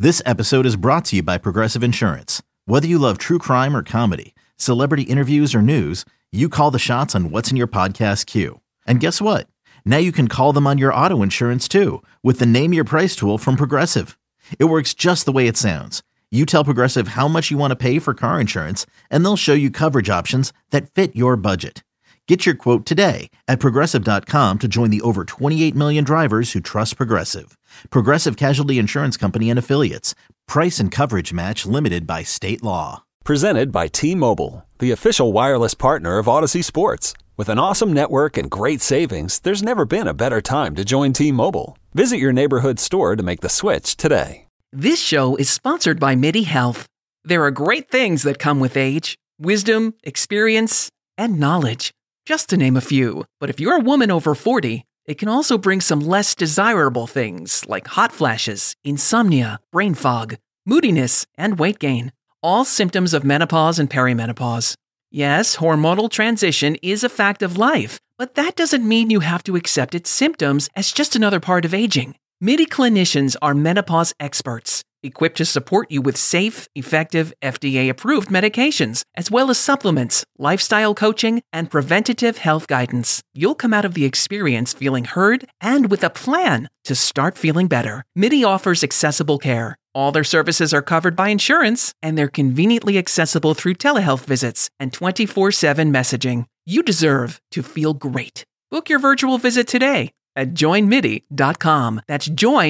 This episode is brought to you by Progressive Insurance. Whether you love true crime or comedy, celebrity interviews or news, you call the shots on what's in your podcast queue. And guess what? Now you can call them on your auto insurance too with the Name Your Price tool from Progressive. It works just the way it sounds. You tell Progressive how much you want to pay for car insurance, and they'll show you coverage options that fit your budget. Get your quote today at Progressive.com to join the over 28 million drivers who trust Progressive. Progressive Casualty Insurance Company and Affiliates. Price and coverage match limited by state law. Presented by T-Mobile, the official wireless partner of Odyssey Sports. With an awesome network and great savings, there's never been a better time to join T-Mobile. Visit your neighborhood store to make the switch today. This show is sponsored by MIDI Health. There are great things that come with age: wisdom, experience, and knowledge, just to name a few. But if you're a woman over 40, it can also bring some less desirable things like hot flashes, insomnia, brain fog, moodiness, and weight gain. All symptoms of menopause and perimenopause. Yes, hormonal transition is a fact of life, but that doesn't mean you have to accept its symptoms as just another part of aging. MIDI clinicians are menopause experts, equipped to support you with safe, effective, FDA-approved medications, as well as supplements, lifestyle coaching, and preventative health guidance. You'll come out of the experience feeling heard and with a plan to start feeling better. MIDI offers accessible care. All their services are covered by insurance, and they're conveniently accessible through telehealth visits and 24/7 messaging. You deserve to feel great. Book your virtual visit today at joinmidi.com. That's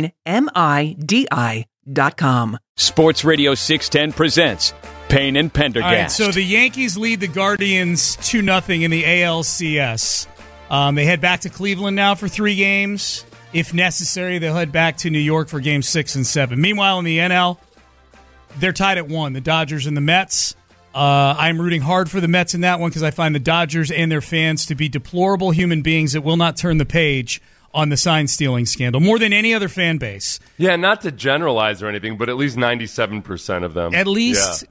joinmidi.com. Sports Radio 610 presents Payne and Pendergast. All right, so the Yankees lead the Guardians 2-0 in the ALCS. They head back to Cleveland now for 3 games. If necessary, they'll head back to New York for Games 6 and 7. Meanwhile, in the NL, they're tied at 1, the Dodgers and the Mets. I'm rooting hard for the Mets in that one because I find the Dodgers and their fans to be deplorable human beings that will not turn the page on the sign-stealing scandal, more than any other fan base. Yeah, not to generalize or anything, but at least 97% of them. At least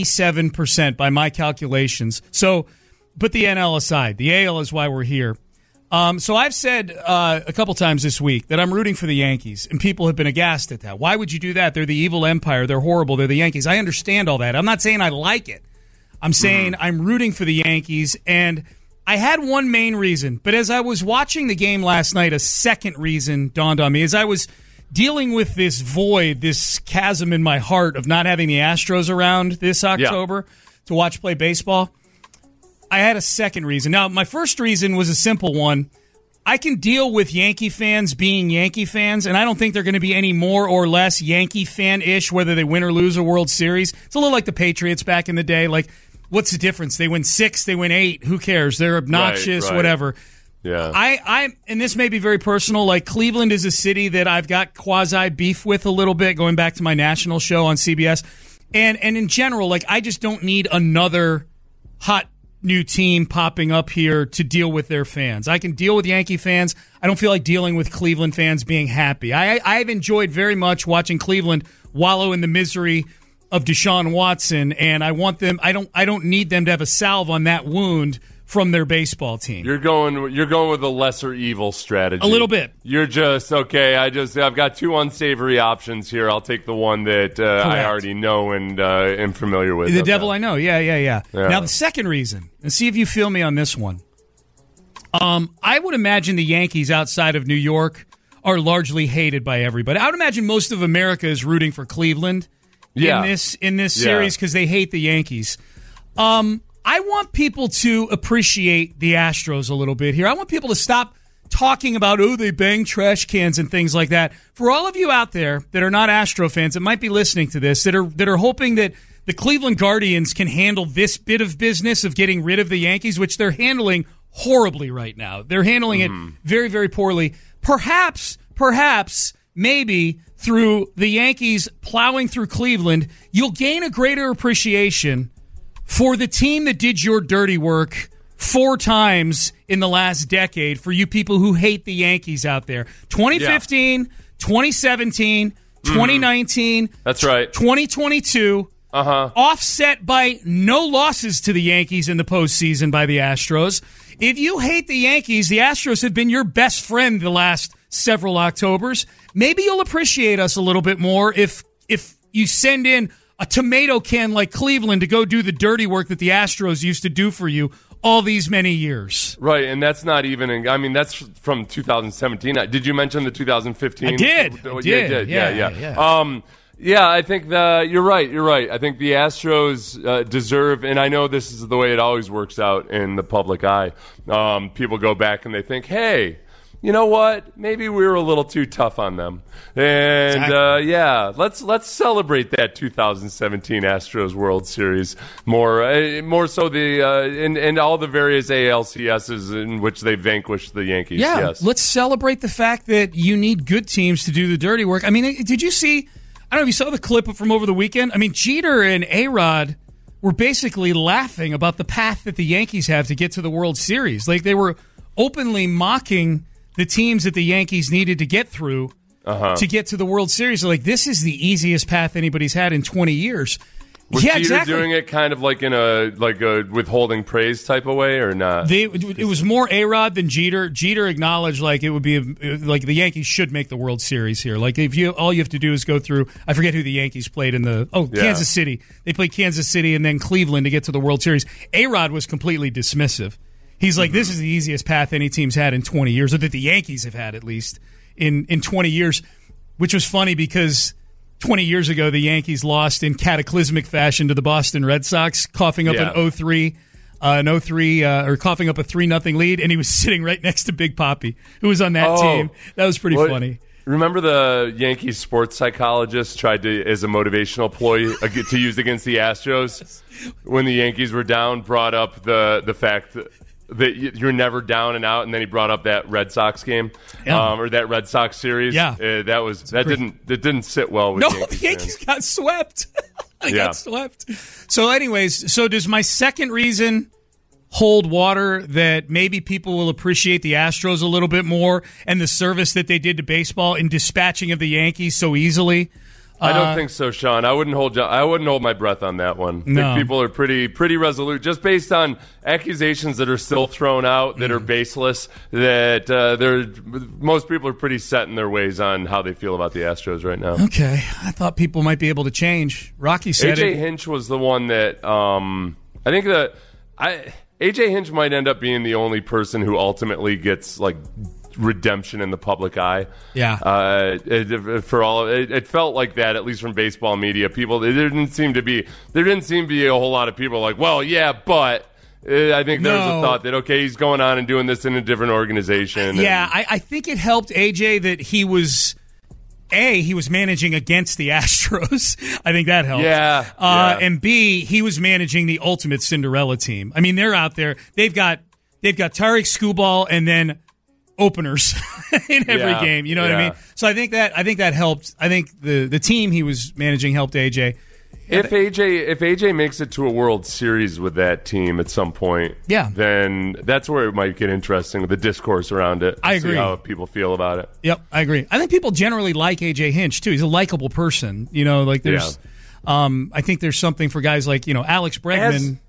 97% by my calculations. So put the NL aside. The AL is why we're here. So I've said a couple times this week that I'm rooting for the Yankees, and people have been aghast at that. Why would you do that? They're the evil empire. They're horrible. They're the Yankees. I understand all that. I'm not saying I like it. I'm saying I'm rooting for the Yankees, and I had one main reason, but as I was watching the game last night, a second reason dawned on me. As I was dealing with this void, this chasm in my heart of not having the Astros around this October to watch play baseball, I had a second reason. Now, my first reason was a simple one. I can deal with Yankee fans being Yankee fans, and I don't think they're going to be any more or less Yankee fan-ish whether they win or lose a World Series. It's a little like the Patriots back in the day. Like, what's the difference? They win 6, they win 8. Who cares? They're obnoxious, whatever. Yeah. I and this may be very personal, like Cleveland is a city that I've got quasi-beef with a little bit, going back to my national show on CBS. And in general, like, I just don't need another hot new team popping up here to deal with their fans. I can deal with Yankee fans. I don't feel like dealing with Cleveland fans being happy. I've enjoyed very much watching Cleveland wallow in the misery of Deshaun Watson, and I want them. I don't need them to have a salve on that wound from their baseball team. You're going with a lesser evil strategy. A little bit. You're just okay. I've got 2 unsavory options here. I'll take the one that I already know and am familiar with. The devil I know. Yeah. Now the second reason, and see if you feel me on this one. I would imagine the Yankees outside of New York are largely hated by everybody. I would imagine most of America is rooting for Cleveland in this series because they hate the Yankees. I want people to appreciate the Astros a little bit here. I want people to stop talking about, they bang trash cans and things like that. For all of you out there that are not Astro fans that might be listening to this, that are hoping that the Cleveland Guardians can handle this bit of business of getting rid of the Yankees, which they're handling horribly right now. They're handling it very, very poorly. Perhaps, maybe through the Yankees plowing through Cleveland, you'll gain a greater appreciation for the team that did your dirty work 4 times in the last decade, for you people who hate the Yankees out there. 2015, 2017, 2019. That's right. 2022. Offset by no losses to the Yankees in the postseason by the Astros. If you hate the Yankees, the Astros have been your best friend the last several Octobers. Maybe you'll appreciate us a little bit more if if you send in a tomato can like Cleveland to go do the dirty work that the Astros used to do for you all these many years. Right, and that's not even, that's from 2017. Did you mention the 2015? I did. Yeah. Yeah, I think you're right. I think the Astros deserve, and I know this is the way it always works out in the public eye. People go back and they think, hey, you know what? Maybe we were a little too tough on them. And exactly. Let's celebrate that 2017 Astros World Series more so and all the various ALCSs in which they vanquished the Yankees. Yeah, yes. Let's celebrate the fact that you need good teams to do the dirty work. I mean, did you see? I don't know if you saw the clip from over the weekend. I mean, Jeter and A-Rod were basically laughing about the path that the Yankees have to get to the World Series. Like, they were openly mocking the teams that the Yankees needed to get through to get to the World Series. They're like, this is the easiest path anybody's had in 20 years. Was Jeter exactly. doing it kind of like in a withholding praise type of way, or not? It was more A-Rod than Jeter. Jeter acknowledged like it would be like the Yankees should make the World Series here. Like all you have to do is go through. I forget who the Yankees played in Kansas City. They played Kansas City and then Cleveland to get to the World Series. A-Rod was completely dismissive. He's like, this is the easiest path any team's had in 20 years, or that the Yankees have had at least in 20 years, which was funny because 20 years ago, the Yankees lost in cataclysmic fashion to the Boston Red Sox, coughing up an 0-3, or coughing up a 3-0 lead, and he was sitting right next to Big Papi, who was on that team. That was pretty funny. Remember the Yankees sports psychologist tried to, as a motivational ploy, to use against the Astros when the Yankees were down, brought up the fact that you're never down and out, and then he brought up that Red Sox game, or that Red Sox series. Yeah, that didn't sit well with Yankees. The Yankees got swept. Got swept. So, anyways, does my second reason hold water that maybe people will appreciate the Astros a little bit more and the service that they did to baseball in dispatching of the Yankees so easily? I don't think so, Sean. I wouldn't hold my breath on that one. I think people are pretty resolute, just based on accusations that are still thrown out that are baseless. That most people are pretty set in their ways on how they feel about the Astros right now. Okay, I thought people might be able to change. Rocky said AJ Hinch was the one that I think AJ Hinch might end up being the only person who ultimately gets like redemption in the public eye. Yeah. It felt like that, at least from baseball media. There didn't seem to be a whole lot of people like, well, yeah, but I think there was a thought that, okay, he's going on and doing this in a different organization. Yeah, I think it helped AJ that he was managing against the Astros. I think that helped. Yeah. And B, he was managing the ultimate Cinderella team. I mean, they're out there. They've got Tariq Skubal and then openers in every game. You know what I mean? So I think that helped. I think the team he was managing helped AJ. If AJ makes it to a World Series with that team at some point, then that's where it might get interesting with the discourse around it. I agree. See how people feel about it. Yep, I agree. I think people generally like AJ Hinch too. He's a likable person. You know, like there's. I think there's something for guys like Alex Bregman.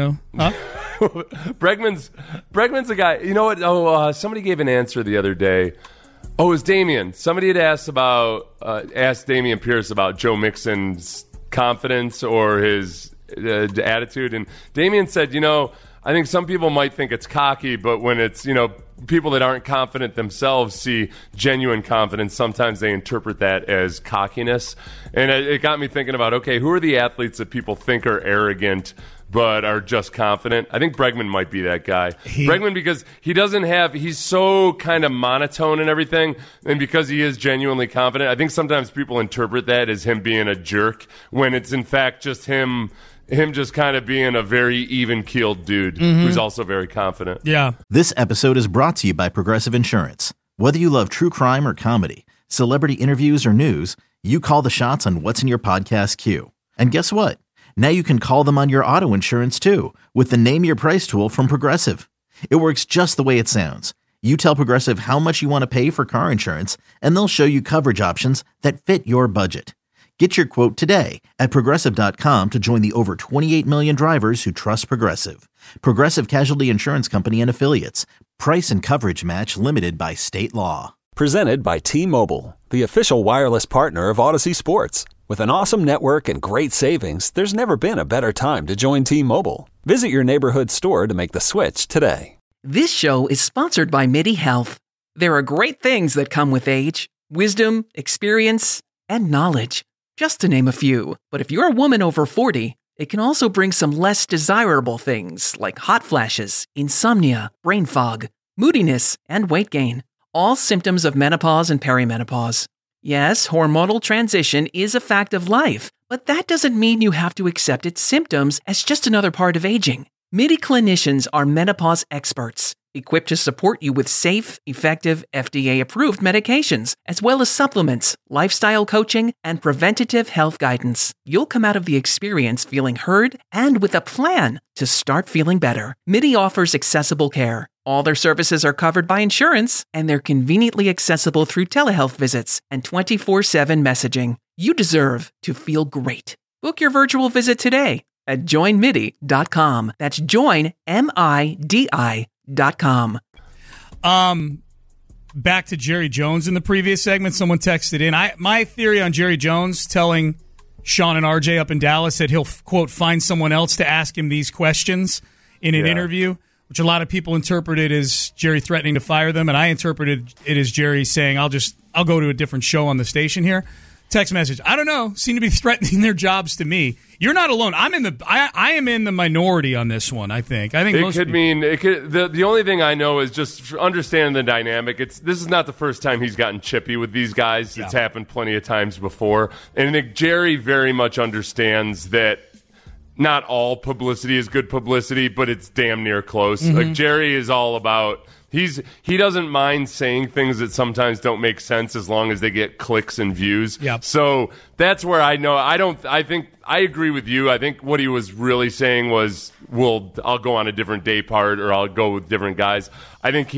Bregman's a guy. You know what? Somebody gave an answer the other day. It was Damian. Somebody had asked Damian Pierce about Joe Mixon's confidence or his attitude, and Damian said, I think some people might think it's cocky, but when it's people that aren't confident themselves see genuine confidence, sometimes they interpret that as cockiness. And it got me thinking about, okay, who are the athletes that people think are arrogant but are just confident? I think Bregman might be that guy. Bregman, because he's so kind of monotone and everything, and because he is genuinely confident, I think sometimes people interpret that as him being a jerk when it's in fact just him just kind of being a very even-keeled dude who's also very confident. Yeah. This episode is brought to you by Progressive Insurance. Whether you love true crime or comedy, celebrity interviews or news, you call the shots on what's in your podcast queue. And guess what? Now you can call them on your auto insurance too with the Name Your Price tool from Progressive. It works just the way it sounds. You tell Progressive how much you want to pay for car insurance, and they'll show you coverage options that fit your budget. Get your quote today at Progressive.com to join the over 28 million drivers who trust Progressive. Progressive Casualty Insurance Company and Affiliates. Price and coverage match limited by state law. Presented by T-Mobile, the official wireless partner of Odyssey Sports. With an awesome network and great savings, there's never been a better time to join T-Mobile. Visit your neighborhood store to make the switch today. This show is sponsored by MIDI Health. There are great things that come with age: wisdom, experience, and knowledge, just to name a few. But if you're a woman over 40, it can also bring some less desirable things like hot flashes, insomnia, brain fog, moodiness, and weight gain. All symptoms of menopause and perimenopause. Yes, hormonal transition is a fact of life, but that doesn't mean you have to accept its symptoms as just another part of aging. MIDI clinicians are menopause experts, equipped to support you with safe, effective, FDA-approved medications, as well as supplements, lifestyle coaching, and preventative health guidance. You'll come out of the experience feeling heard and with a plan to start feeling better. MIDI offers accessible care. All their services are covered by insurance, and they're conveniently accessible through telehealth visits and 24/7 messaging. You deserve to feel great. Book your virtual visit today at joinmidi.com. That's joinmidi.com. Back to Jerry Jones in the previous segment. Someone texted in. My theory on Jerry Jones telling Sean and RJ up in Dallas that he'll, quote, find someone else to ask him these questions in an interview, which a lot of people interpreted as Jerry threatening to fire them, and I interpreted it as Jerry saying, I'll go to a different show on the station here. Text message, I don't know, seem to be threatening their jobs to me. You're not alone. I am in the minority on this one, I think. The only thing I know is just understand the dynamic. This is not the first time he's gotten chippy with these guys. It's happened plenty of times before. And I think Jerry very much understands that not all publicity is good publicity, but it's damn near close. Mm-hmm. Like Jerry is all about he doesn't mind saying things that sometimes don't make sense as long as they get clicks and views. Yep. So that's where I know I think I agree with you. I think what he was really saying was, I'll go on a different day part, or I'll go with different guys. I think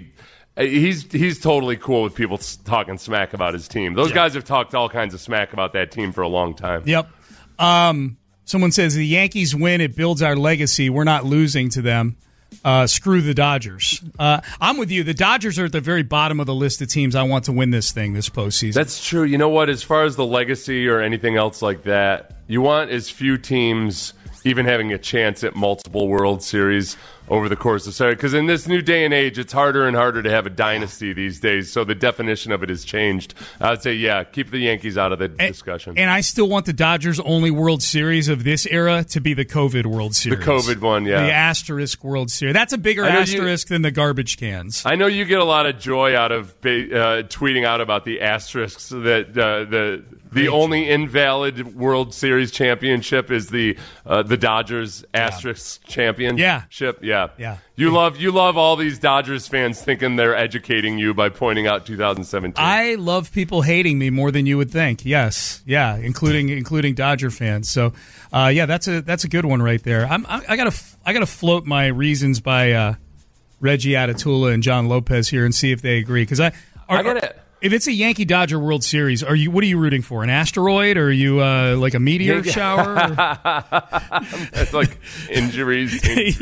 he's totally cool with people talking smack about his team. Those guys have talked all kinds of smack about that team for a long time. Yep. Someone says the Yankees win, it builds our legacy. We're not losing to them. Screw the Dodgers. I'm with you. The Dodgers are at the very bottom of the list of teams I want to win this thing this postseason. That's true. You know what? As far as the legacy or anything else like that, you want as few teams even having a chance at multiple World Series over the course of series. Because in this new day and age, it's harder and harder to have a dynasty these days, so the definition of it has changed. I would say, keep the Yankees out of the discussion. And I still want the Dodgers' only World Series of this era to be the COVID World Series. The COVID one, The asterisk World Series. That's a bigger asterisk than the garbage cans. I know you get a lot of joy out of tweeting out about the asterisks that the only invalid World Series championship is the Dodgers asterisk championship. Yeah. You love all these Dodgers fans thinking they're educating you by pointing out 2017. I love people hating me more than you would think. Yes. Yeah, including Dodger fans. So, that's a good one right there. I gotta float my reasons by Reggie Atatula and John Lopez here and see if they agree, because I got it. If it's a Yankee-Dodger World Series, what are you rooting for? An asteroid, or are you like a meteor shower? That's like injuries. Injuries.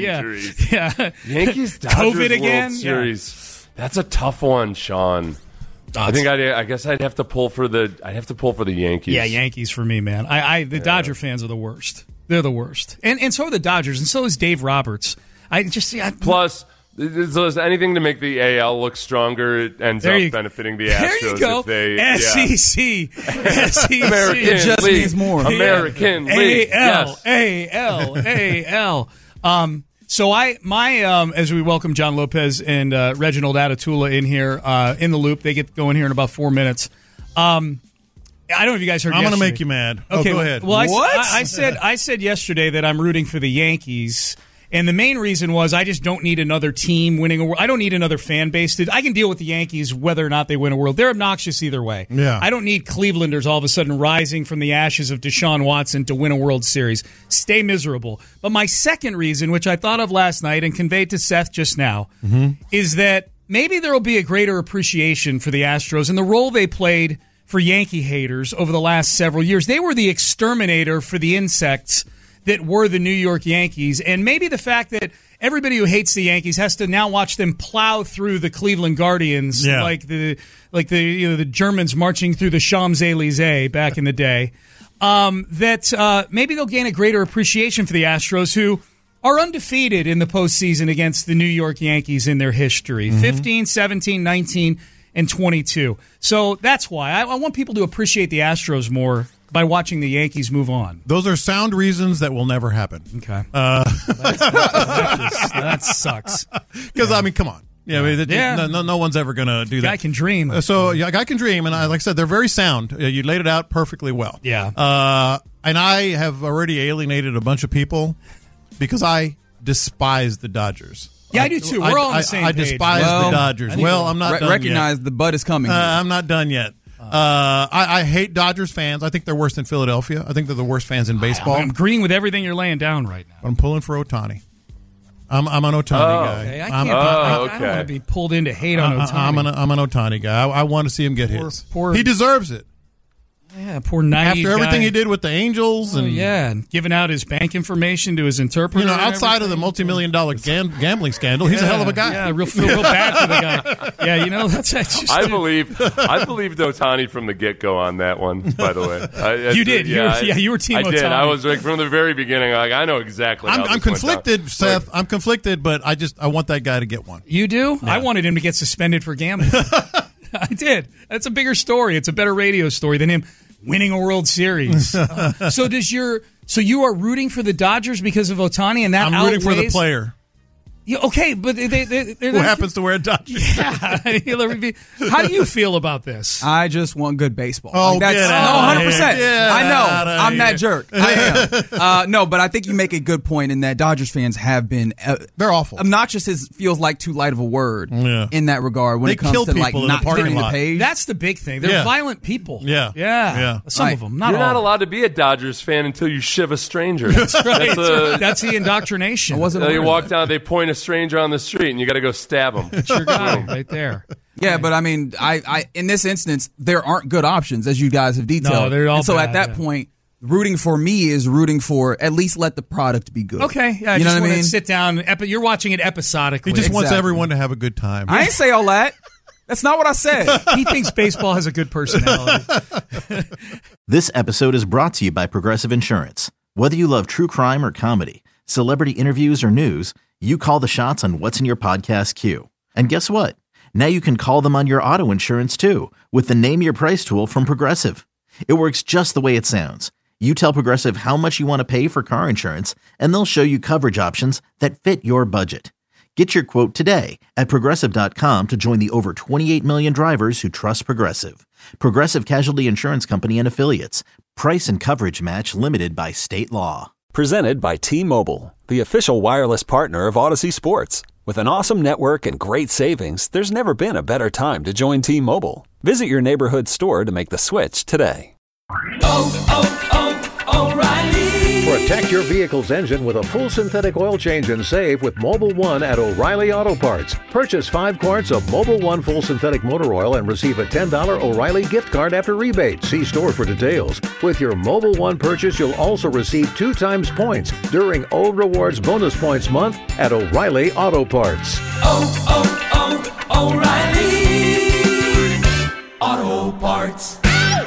Yankees-Dodgers COVID again? World Series. Yeah. That's a tough one, Sean. I think I guess I'd have to pull for the Yankees. Yeah, Yankees for me, man. The Dodger fans are the worst. They're the worst, and so are the Dodgers, and so is Dave Roberts. Plus. So is anything to make the AL look stronger, it ends up benefiting the Astros. There you go. SEC. American it just League. means more. American League. AL. So as we welcome John Lopez and Reginald Atatula in here, in the loop, they get going here in about 4 minutes. I don't know if you guys heard. I'm going to make you mad. Okay, go ahead. Well, what? I said yesterday that I'm rooting for the Yankees. And the main reason was I just don't need another team winning a world. I don't need another fan base. I can deal with the Yankees whether or not they win a world. They're obnoxious either way. Yeah. I don't need Clevelanders all of a sudden rising from the ashes of Deshaun Watson to win a World Series. Stay miserable. But my second reason, which I thought of last night and conveyed to Seth just now, is that maybe there will be a greater appreciation for the Astros and the role they played for Yankee haters over the last several years. They were the exterminator for the insects that were the New York Yankees, and maybe the fact that everybody who hates the Yankees has to now watch them plow through the Cleveland Guardians like the the Germans marching through the Champs-Élysées back in the day. That maybe they'll gain a greater appreciation for the Astros, who are undefeated in the postseason against the New York Yankees in their history. 15, 17, 19, and 22. So that's why I want people to appreciate the Astros more by watching the Yankees move on. Those are sound reasons that will never happen. Okay. That sucks. Because, I mean, come on. No one's ever going to do that. Guy can dream. A guy can dream, and like I said, they're very sound. You laid it out perfectly well. Yeah. And I have already alienated a bunch of people because I despise the Dodgers. Yeah, I do too. We're all on the same page. I despise the Dodgers. I'm not done recognize yet. the bud is coming. I'm not done yet. I hate Dodgers fans. I think they're worse than Philadelphia. I think they're the worst fans in baseball. I'm agreeing with everything you're laying down right now. I'm pulling for Ohtani. I'm an Ohtani guy. Okay. I don't want to be pulled into hate on Ohtani. I'm an Ohtani guy. I want to see him get his. He deserves it. Yeah, poor naive After everything guy. he did with the Angels and giving out his bank information to his interpreter. Outside of the multi-million-dollar gambling scandal, he's a hell of a guy. Yeah, feel real bad for the guy. Yeah, that's just. I believed Ohtani from the get-go on that one. By the way, you did. You were team Ohtani. I did. I was from the very beginning. I know exactly. I'm conflicted, Seth. I'm conflicted, but I want that guy to get one. You do? Yeah. I wanted him to get suspended for gambling. I did. That's a bigger story. It's a better radio story than him winning a World Series. So you are rooting for the Dodgers because of Ohtani, and that I'm rooting for the player. Yeah, okay, but they're who happens to wear a Dodgers? Yeah. How do you feel about this? I just want good baseball. Oh, that's 100%. I know. I'm that jerk. I am. No, but I think you make a good point in that Dodgers fans have been they're awful. Obnoxious feels like too light of a word in that regard when they it comes to like not turning the page. That's the big thing. They're violent people. Yeah. Some of them. You're not allowed to be a Dodgers fan until you shiv a stranger. That's right. That's the indoctrination. I wasn't. You walk down, they point a stranger on the street, and you got to go stab him. That's your guy right there. Yeah, but I mean, I in this instance, there aren't good options, as you guys have detailed. No, they're all and so bad, at that point, rooting for me is rooting for at least let the product be good. Okay, yeah, you know what I mean? Sit down. You're watching it episodically. He just wants everyone to have a good time. I ain't say all that. That's not what I said. He thinks baseball has a good personality. This episode is brought to you by Progressive Insurance. Whether you love true crime or comedy, celebrity interviews or news, you call the shots on what's in your podcast queue. And guess what? Now you can call them on your auto insurance too with the Name Your Price tool from Progressive. It works just the way it sounds. You tell Progressive how much you want to pay for car insurance, and they'll show you coverage options that fit your budget. Get your quote today at Progressive.com to join the over 28 million drivers who trust Progressive. Progressive Casualty Insurance Company and Affiliates. Price and coverage match limited by state law. Presented by T-Mobile, the official wireless partner of Odyssey Sports. With an awesome network and great savings, there's never been a better time to join T-Mobile. Visit your neighborhood store to make the switch today. O'Reilly. Protect your vehicle's engine with a full synthetic oil change and save with Mobil 1 at O'Reilly Auto Parts. Purchase 5 quarts of Mobil 1 full synthetic motor oil and receive a $10 O'Reilly gift card after rebate. See store for details. With your Mobil 1 purchase, you'll also receive 2 times points during O Rewards Bonus Points Month at O'Reilly Auto Parts. O'Reilly Auto Parts.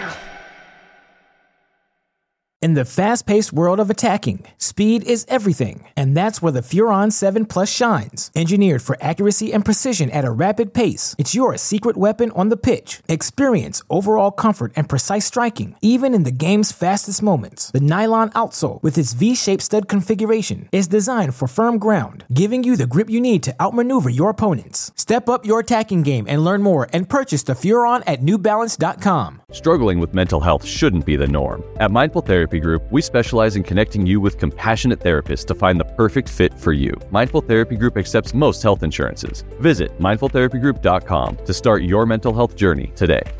In the fast-paced world of attacking, speed is everything, and that's where the Furon 7 Plus shines. Engineered for accuracy and precision at a rapid pace, it's your secret weapon on the pitch. Experience overall comfort and precise striking, even in the game's fastest moments. The nylon outsole, with its V-shaped stud configuration, is designed for firm ground, giving you the grip you need to outmaneuver your opponents. Step up your attacking game and learn more and purchase the Furon at NewBalance.com. Struggling with mental health shouldn't be the norm. At Mindful Therapy Group, we specialize in connecting you with compassionate therapists to find the perfect fit for you. Mindful Therapy Group accepts most health insurances. Visit mindfultherapygroup.com to start your mental health journey today.